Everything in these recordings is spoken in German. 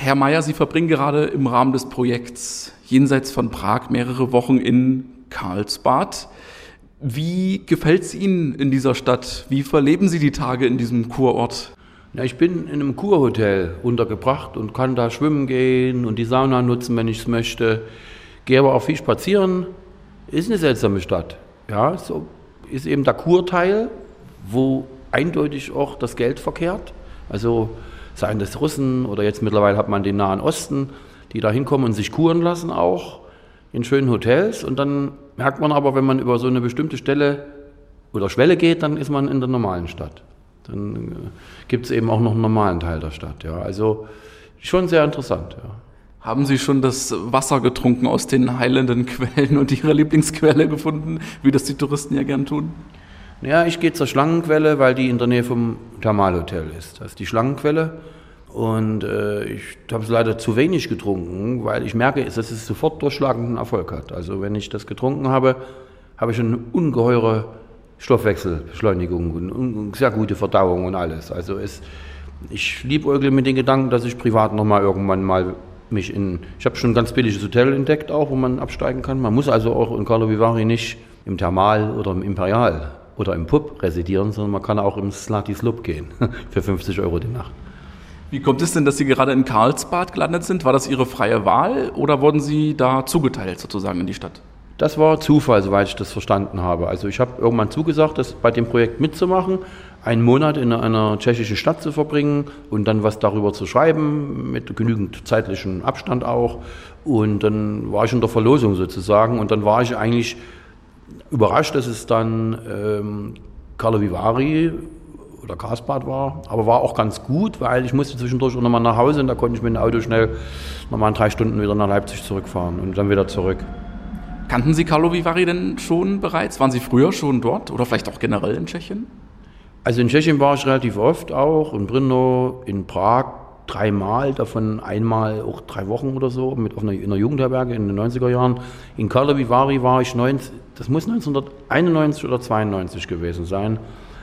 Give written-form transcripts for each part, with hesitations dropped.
Herr Meyer, Sie verbringen gerade im Rahmen des Projekts Jenseits von Prag mehrere Wochen in Karlsbad. Wie gefällt es Ihnen in dieser Stadt? Wie verleben Sie die Tage in diesem Kurort? Ja, ich bin in einem Kurhotel untergebracht und kann da schwimmen gehen und die Sauna nutzen, wenn ich es möchte. Gehe aber auch viel spazieren. Ist eine seltsame Stadt. Ja, so ist eben der Kurteil, wo eindeutig auch das Geld verkehrt. Also seien das Russen oder jetzt mittlerweile hat man den Nahen Osten, die da hinkommen und sich kuren lassen auch in schönen Hotels. Und dann merkt man aber, wenn man über so eine bestimmte Stelle oder Schwelle geht, dann ist man in der normalen Stadt. Dann gibt es eben auch noch einen normalen Teil der Stadt. Ja. Also schon sehr interessant. Ja. Haben Sie schon das Wasser getrunken aus den heilenden Quellen und Ihre Lieblingsquelle gefunden, wie das die Touristen ja gern tun? Ja, ich gehe zur Schlangenquelle, weil die in der Nähe vom Thermalhotel ist. Das ist die Schlangenquelle. Und ich habe es leider zu wenig getrunken, weil ich merke, dass es sofort durchschlagenden Erfolg hat. Also wenn ich das getrunken habe, habe ich eine ungeheure Stoffwechselbeschleunigung und sehr gute Verdauung und alles. Also ich liebäugle mit den Gedanken, dass ich privat nochmal irgendwann mal ich habe schon ein ganz billiges Hotel entdeckt auch, wo man absteigen kann. Man muss also auch in Karlovy Vary nicht im Thermal oder im Imperial oder im Pub residieren, sondern man kann auch im Zlatý slub gehen für 50 € die Nacht. Wie kommt es denn, dass Sie gerade in Karlsbad gelandet sind? War das Ihre freie Wahl oder wurden Sie da zugeteilt sozusagen in die Stadt? Das war Zufall, soweit ich das verstanden habe. Also ich habe irgendwann zugesagt, bei dem Projekt mitzumachen, einen Monat in einer tschechischen Stadt zu verbringen und dann was darüber zu schreiben, mit genügend zeitlichem Abstand auch. Und dann war ich in der Verlosung sozusagen und dann war ich eigentlich überrascht, dass es dann Karlovy Vary oder Karlsbad war, aber war auch ganz gut, weil ich musste zwischendurch auch nochmal nach Hause und da konnte ich mit dem Auto schnell nochmal in 3 Stunden wieder nach Leipzig zurückfahren und dann wieder zurück. Kannten Sie Karlovy Vary denn schon bereits? Waren Sie früher schon dort oder vielleicht auch generell in Tschechien? Also in Tschechien war ich relativ oft auch, in Brno, in Prag 3-mal, davon einmal auch 3 Wochen oder so, in einer Jugendherberge in den 90er Jahren. In Karlovy Vary war ich das muss 1991 oder 92 gewesen sein.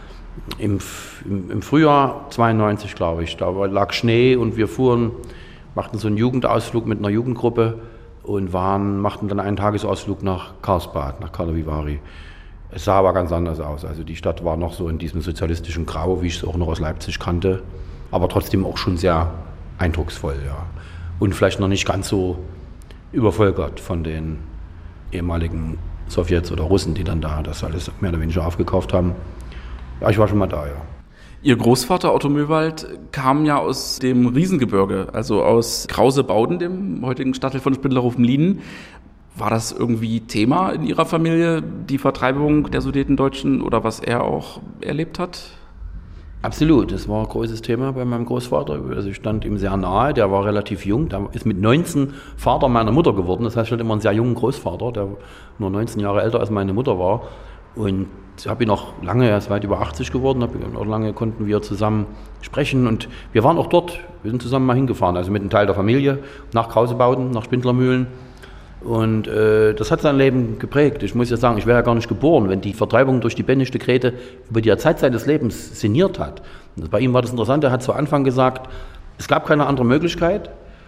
Im Frühjahr 92, glaube ich. Da lag Schnee und wir machten so einen Jugendausflug mit einer Jugendgruppe und machten dann einen Tagesausflug nach Karlsbad, nach Karlovy Vary. Es sah aber ganz anders aus. Also die Stadt war noch so in diesem sozialistischen Grau, wie ich es auch noch aus Leipzig kannte, aber trotzdem auch schon sehr eindrucksvoll, ja. Und vielleicht noch nicht ganz so übervölkert von den ehemaligen Sowjets oder Russen, die dann da das alles mehr oder weniger aufgekauft haben. Ja, ich war schon mal da, ja. Ihr Großvater Otto Möwald kam ja aus dem Riesengebirge, also aus Krause-Bauden, dem heutigen Stadtteil von Spindlerhofen-Lieden. War das irgendwie Thema in Ihrer Familie, die Vertreibung der Sudetendeutschen oder was er auch erlebt hat? Absolut, das war ein großes Thema bei meinem Großvater. Also ich stand ihm sehr nahe, der war relativ jung, der ist mit 19 Vater meiner Mutter geworden. Das heißt, ich hatte immer einen sehr jungen Großvater, der nur 19 Jahre älter als meine Mutter war. Und ich habe ihn auch lange, er ist weit über 80 geworden, auch lange konnten wir zusammen sprechen. Und wir waren auch dort, wir sind zusammen mal hingefahren, also mit einem Teil der Familie, nach Krausebauden, nach Spindlermühlen. Und das hat sein Leben geprägt. Ich muss ja sagen, ich wäre ja gar nicht geboren, wenn die Vertreibung durch die Bennischte Grete über die Zeit seines Lebens sinniert hat. Und bei ihm war das interessant, er hat zu Anfang gesagt, es gab keine andere Möglichkeit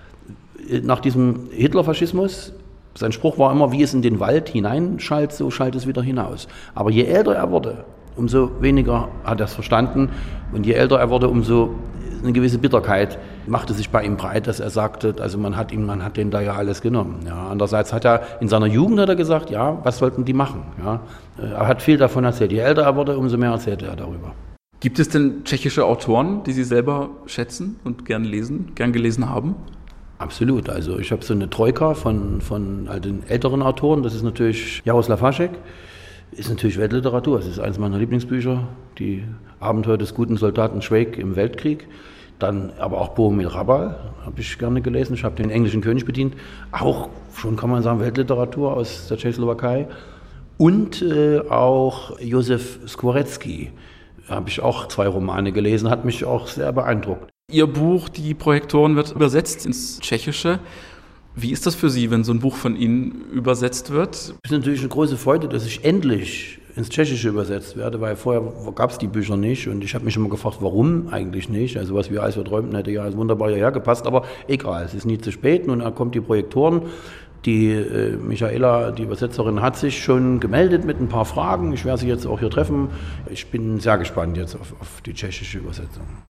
nach diesem Hitlerfaschismus. Sein Spruch war immer, wie es in den Wald hineinschallt, so schallt es wieder hinaus. Aber je älter er wurde, umso weniger hat er es verstanden. Und je älter er wurde, umso eine gewisse Bitterkeit machte sich bei ihm breit, dass er sagte, also man hat denen da ja alles genommen. Ja. Andererseits hat er in seiner Jugend gesagt, ja, was sollten die machen? Ja. Er hat viel davon erzählt. Je älter er wurde, umso mehr erzählte er darüber. Gibt es denn tschechische Autoren, die Sie selber schätzen und gern gelesen haben? Absolut. Also ich habe so eine Troika von all den älteren Autoren. Das ist natürlich Jaroslav Hašek. Ist natürlich Weltliteratur. Es ist eines meiner Lieblingsbücher. Die Abenteuer des guten Soldaten Švejk im Weltkrieg. Dann aber auch Bohumil Hrabal habe ich gerne gelesen. Ich habe den englischen König bedient. Auch schon, kann man sagen, Weltliteratur aus der Tschechoslowakei. Und auch Josef Skvoretzky. Habe ich auch 2 Romane gelesen. Hat mich auch sehr beeindruckt. Ihr Buch, Die Projektoren, wird übersetzt ins Tschechische. Wie ist das für Sie, wenn so ein Buch von Ihnen übersetzt wird? Es ist natürlich eine große Freude, dass ich endlich ins Tschechische übersetzt werde, weil vorher gab es die Bücher nicht und ich habe mich immer gefragt, warum eigentlich nicht? Also was wir alles verträumten, hätte ja wunderbar hierher gepasst, aber egal, es ist nie zu spät. Nun kommen die Projektoren. Die Michaela, die Übersetzerin, hat sich schon gemeldet mit ein paar Fragen. Ich werde sie jetzt auch hier treffen. Ich bin sehr gespannt jetzt auf die tschechische Übersetzung.